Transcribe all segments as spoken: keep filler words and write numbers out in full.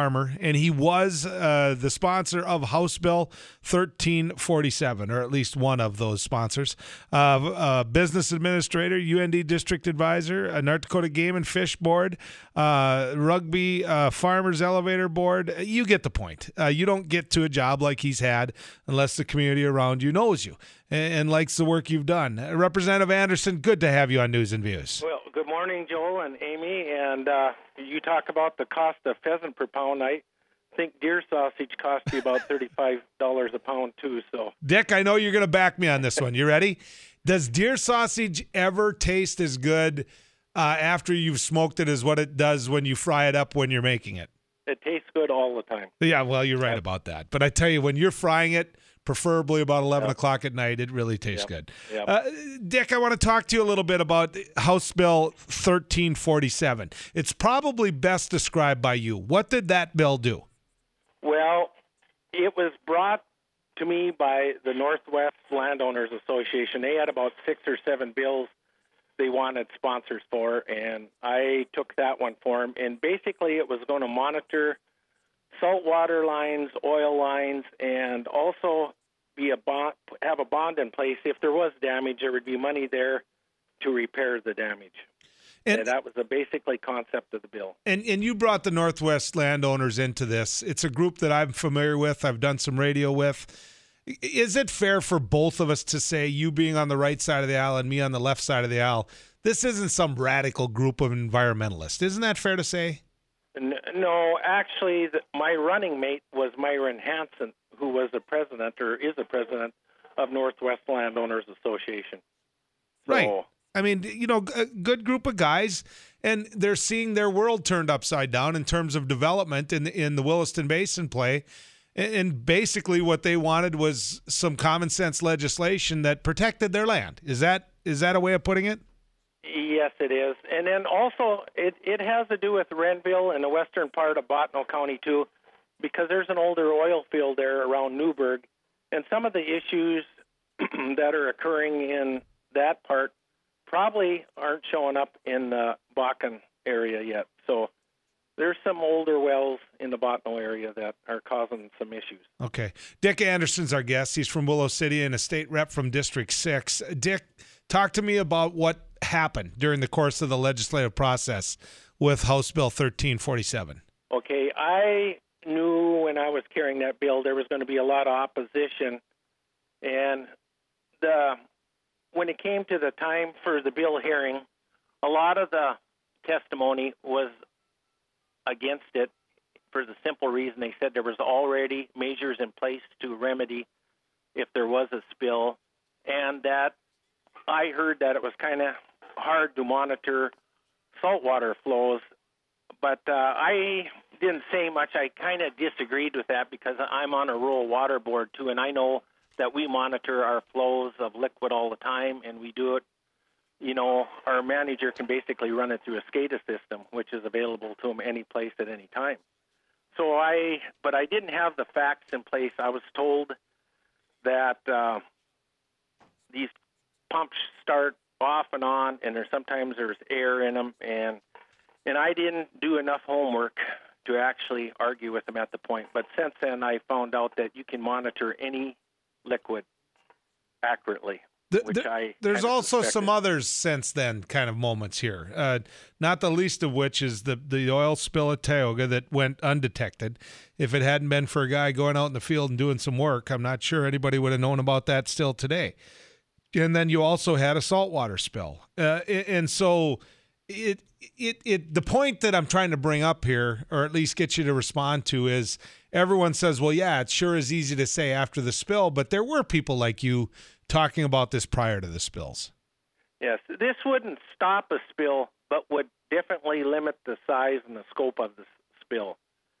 Farmer, and he was uh, the sponsor of House Bill thirteen forty-seven, or at least one of those sponsors. Uh, uh, business administrator, U N D district advisor, a North Dakota Game and Fish Board, uh, Rugby uh, Farmers Elevator Board. You get the point. Uh, you don't get to a job like he's had unless the community around you knows you and, and likes the work you've done. Uh, Representative Anderson, good to have you on News and Views. Well, good morning, Joel and Amy. And uh, you talk about the cost of pheasant per pound. I think deer sausage costs you about thirty-five dollars a pound, too. So, Dick, I know you're going to back me on this one. You ready? Does deer sausage ever taste as good uh, after you've smoked it as what it does when you fry it up when you're making it? It tastes good all the time. Yeah, well, you're right about that. But I tell you, when you're frying it, preferably about eleven Yep. o'clock at night, it really tastes Yep. good. Yep. Uh, Dick, I want to talk to you a little bit about House Bill thirteen forty-seven. It's probably best described by you. What did that bill do? Well, it was brought to me by the Northwest Landowners Association. They had about six or seven bills they wanted sponsors for, and I took that one for them. And basically, it was going to monitor saltwater lines, oil lines, and also be a bond, have a bond in place. If there was damage, there would be money there to repair the damage. And, And that was the basically concept of the bill. and and you brought the Northwest landowners into this. It's a group that I'm familiar with. I've done some radio with. Is it fair for both of us to say, you being on the right side of the aisle and me on the left side of the aisle, this isn't some radical group of environmentalists? Isn't that fair to say? N- No, actually, the, my running mate was Myron Hansen, who was the president or is the president of Northwest Landowners Association. So, Right. I mean, you know, a good group of guys, and they're seeing their world turned upside down in terms of development in in the Williston Basin play. And and basically what they wanted was some common sense legislation that protected their land. Is that is that a way of putting it? Yes, it is. And then also, it, it has to do with Renville and the western part of Bottineau County, too, because there's an older oil field there around Newburgh. And some of the issues that are occurring in that part probably aren't showing up in the Bakken area yet. So there's some older wells in the Bottineau area that are causing some issues. Okay. Dick Anderson's our guest. He's from Willow City and a state rep from District six. Dick, talk to me about what happened during the course of the legislative process with House Bill thirteen forty-seven. Okay, I knew when I was carrying that bill there was going to be a lot of opposition, and the when it came to the time for the bill hearing, a lot of the testimony was against it for the simple reason they said there was already measures in place to remedy if there was a spill, and that I heard that it was kind of hard to monitor saltwater flows, but uh, I didn't say much. I kind of disagreed with that because I'm on a rural water board too, and I know that we monitor our flows of liquid all the time, and we do it. You know, our manager can basically run it through a SCADA system, which is available to him any place at any time. So I, but I didn't have the facts in place. I was told that uh, these pumps start off and on, and there's sometimes there's air in them, and and I didn't do enough homework to actually argue with them at the point. But since then, I found out that you can monitor any liquid accurately. The, Which the, I there's kind of also suspected. some others since then kind of moments here, uh, not the least of which is the, the oil spill at Tioga that went undetected. If it hadn't been for a guy going out in the field and doing some work, I'm not sure anybody would have known about that still today. And then you also had a saltwater spill. Uh, and so it, it, it, the point that I'm trying to bring up here, or at least get you to respond to, is everyone says, well, yeah, it sure is easy to say after the spill, but there were people like you talking about this prior to the spills. Yes, this wouldn't stop a spill, but would definitely limit the size and the scope of the s- spill.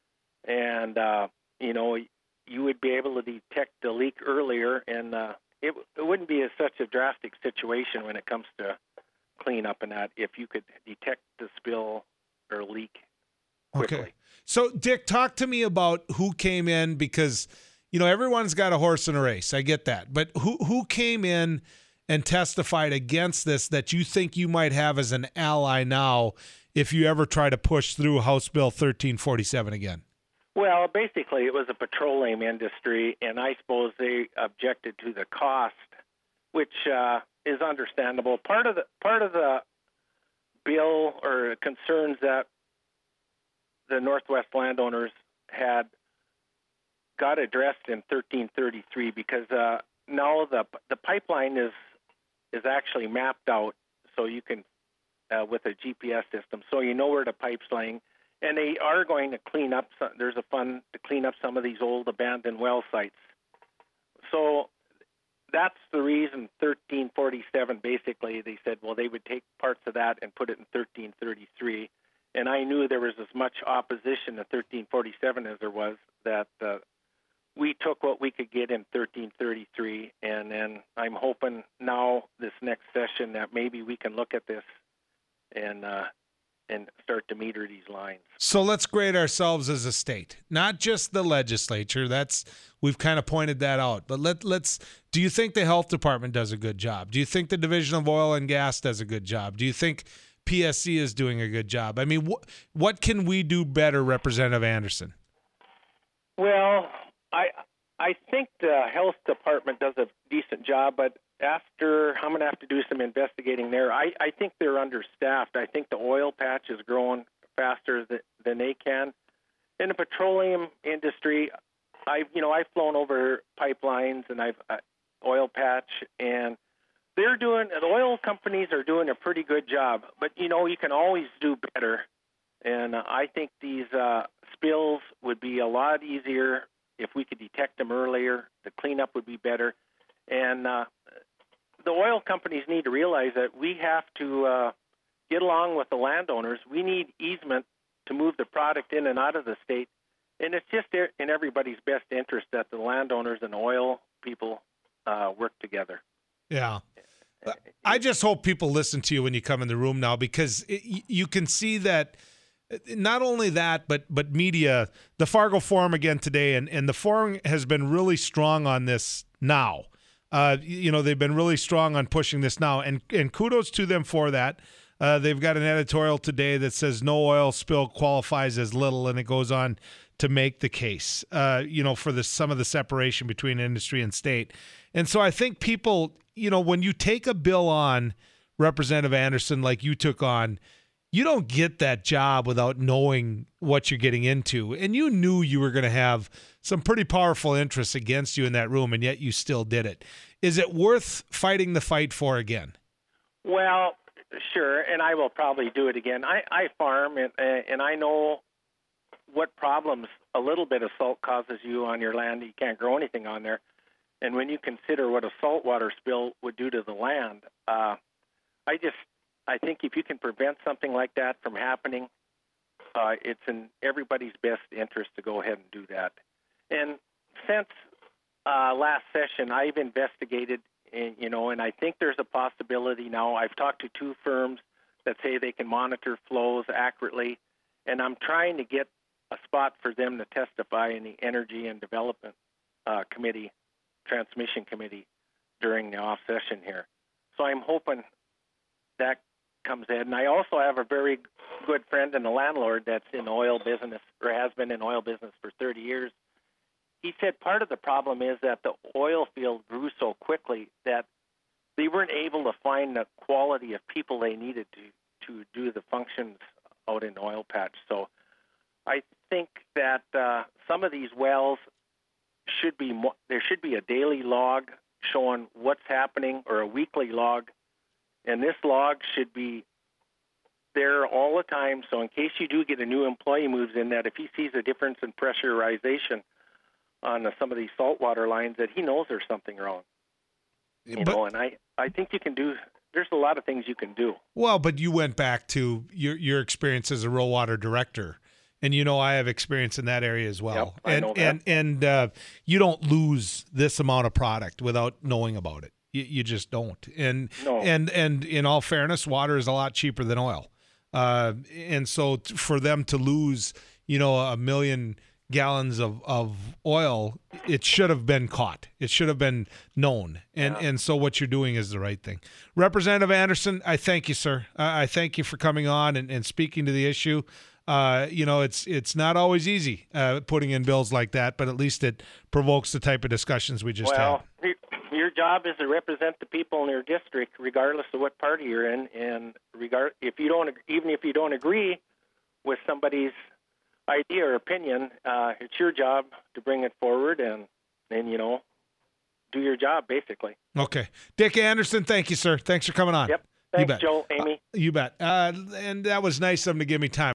And, uh, you know, you would be able to detect the leak earlier, and uh, it, it wouldn't be a, such a drastic situation when it comes to cleanup and that if you could detect the spill or leak quickly. Okay. So, Dick, talk to me about who came in, because you know, everyone's got a horse in a race. I get that. But who who came in and testified against this that you think you might have as an ally now if you ever try to push through House Bill thirteen forty-seven again? Well, basically, it was a petroleum industry, and I suppose they objected to the cost, which uh, is understandable. Part of the part of the bill or concerns that the Northwest landowners had got addressed in thirteen thirty-three because uh, now the the pipeline is is actually mapped out, so you can uh, with a G P S system, so you know where the pipe's laying. And they are going to clean up. Some, there's a fund to clean up some of these old abandoned well sites. So that's the reason thirteen forty-seven, basically, they said, well, they would take parts of that and put it in thirteen thirty-three. And I knew there was as much opposition to thirteen forty-seven as there was, that uh, we took what we could get in thirteen thirty-three. And then I'm hoping now, this next session, that maybe we can look at this and uh, and start to meter these lines. So let's grade ourselves as a state, not just the legislature. That's we've kind of pointed that out. But let let's. Do you think the health department does a good job? Do you think the Division of Oil and Gas does a good job? Do you think P S C is doing a good job? I mean, wh- what can we do better, Representative Anderson? Well, I I think the health department does a decent job, but after I'm going to have to do some investigating there. I, I think they're understaffed. I think the oil patch is growing faster th- than they can. In the petroleum industry, I've you know I've flown over pipelines and I've uh, oil patch, and they're doing the oil companies are doing a pretty good job. But you know you can always do better, and uh, I think these uh, spills would be a lot easier if we could detect them earlier. The cleanup would be better, and uh, the oil companies need to realize that we have to uh, get along with the landowners. We need easement to move the product in and out of the state, and it's just in everybody's best interest that the landowners and oil people uh, work together. Yeah. I just hope people listen to you when you come in the room now, because it, you can see that not only that, but but media, the Fargo Forum again today, and, and the forum has been really strong on this now. Uh, you know, they've been really strong on pushing this now, and, and kudos to them for that. Uh, they've got an editorial today that says no oil spill qualifies as little, and it goes on to make the case, uh, you know, for the, some of the separation between industry and state. And so I think people, you know, when you take a bill on, Representative Anderson, like you took on, you don't get that job without knowing what you're getting into. And you knew you were going to have some pretty powerful interests against you in that room, and yet you still did it. Is it worth fighting the fight for again? Well, sure, and I will probably do it again. I, I farm, and, and I know what problems a little bit of salt causes you on your land. You can't grow anything on there. And when you consider what a saltwater spill would do to the land, uh, I just I think if you can prevent something like that from happening, uh, it's in everybody's best interest to go ahead and do that. And since uh, last session, I've investigated, and, you know, and I think there's a possibility now. I've talked to two firms that say they can monitor flows accurately, and I'm trying to get a spot for them to testify in the Energy and Development uh, Committee, Transmission Committee, during the off session here. So I'm hoping that comes in. And I also have a very good friend and a landlord that's in oil business, or has been in oil business for thirty years. He said part of the problem is that the oil field grew so quickly that they weren't able to find the quality of people they needed to, to do the functions out in the oil patch. So I think that uh, some of these wells should be, mo- there should be a daily log showing what's happening, or a weekly log. And this log should be there all the time. So in case you do get a new employee moves in, that if he sees a difference in pressurization on uh, some of these saltwater lines, that he knows there's something wrong. You but, know, and I, I think you can do, there's a lot of things you can do. Well, but you went back to your, your experience as a rural water director. And, you know, I have experience in that area as well. Yep, I and, know that. and, and uh, you don't lose this amount of product without knowing about it. You, you just don't. And, No. and, and in all fairness, water is a lot cheaper than oil. Uh, and so t- for them to lose, you know, a million gallons of, of oil, it should have been caught. It should have been known. And Yeah. and so what you're doing is the right thing. Representative Anderson, I thank you, sir. I I thank you for coming on and, and speaking to the issue. uh, you know, it's it's not always easy uh, putting in bills like that, but at least it provokes the type of discussions we just well, had. your job is to represent the people in your district, regardless of what party you're in, and regard if you don't, even if you don't agree with somebody's idea or opinion, uh, it's your job to bring it forward and, and you know, do your job basically. Okay, Dick Anderson, thank you, sir. Thanks for coming on. Yep. You Thanks, bet. Joe, Amy. Uh, you bet. Uh, and that was nice of him to give me time.